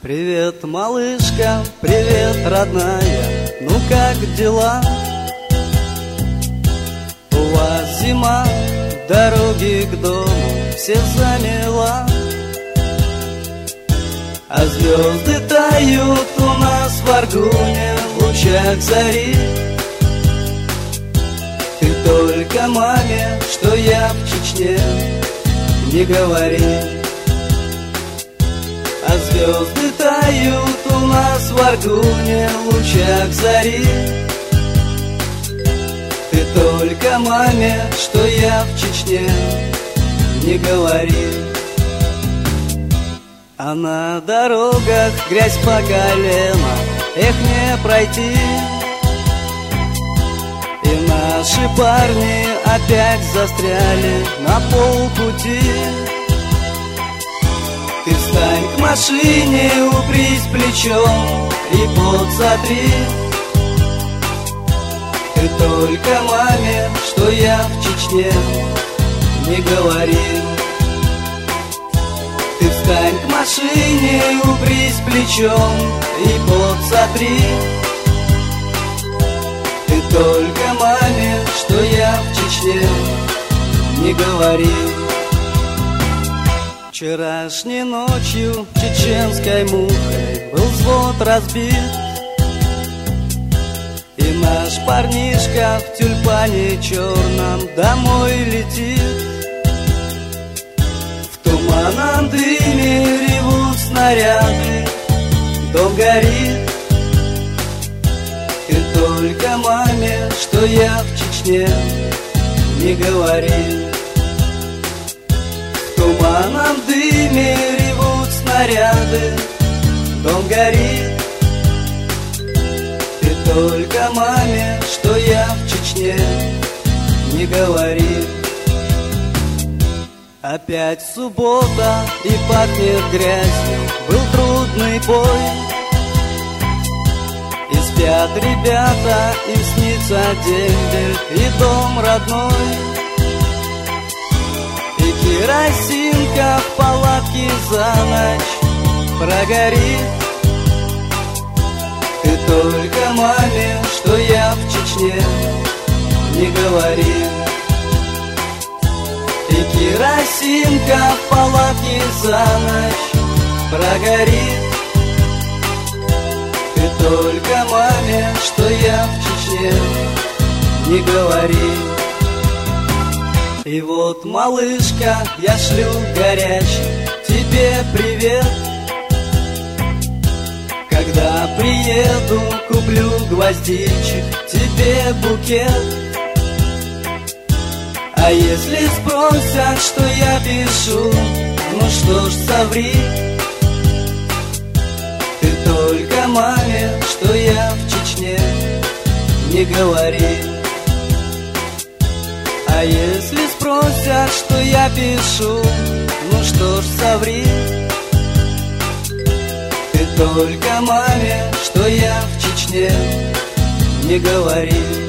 Привет, малышка, привет, родная, ну как дела? У вас зима, дороги к дому все замела, а звезды тают у нас в Аргуне в лучах зари. Ты только маме, что я в Чечне, не говори. А звезды тают у нас в Аргуне в лучах зари. Ты только маме, что я в Чечне, не говори. А на дорогах грязь по колено, эх, не пройти. И наши парни опять застряли на полпути. Ты встань к машине, упрись плечом и пот сотри. Ты только маме, что я в Чечне, не говори. Ты встань к машине, упрись плечом и пот сотри. Ты только маме, что я в Чечне, не говори. Вчерашней ночью чеченской мухой был взвод разбит, и наш парнишка в тюльпане черном домой летит. В туманном дыме ревут снаряды, дом горит. Ты только маме, что я в Чечне, не говори. В туманном дыме ревут снаряды, дом горит. Ты только маме, что я в Чечне, не говори. Опять суббота и пахнет грязью, был трудный бой. И спят ребята, им снится дембель и дом родной. И керосинка в палатке за ночь прогорит. Ты только маме, что я в Чечне, не говори. И керосинка в палатке за ночь прогорит. Ты только маме, что я в Чечне, не говори. И вот, малышка, я шлю горячий тебе привет. Когда приеду, куплю гвоздичек тебе букет. А если спросят, что я пишу, ну что ж, соври. Ты только маме, что я в Чечне, не говори. А если спросят, что я пишу, ну что ж, соври. Ты только маме, что я в Чечне, не говори.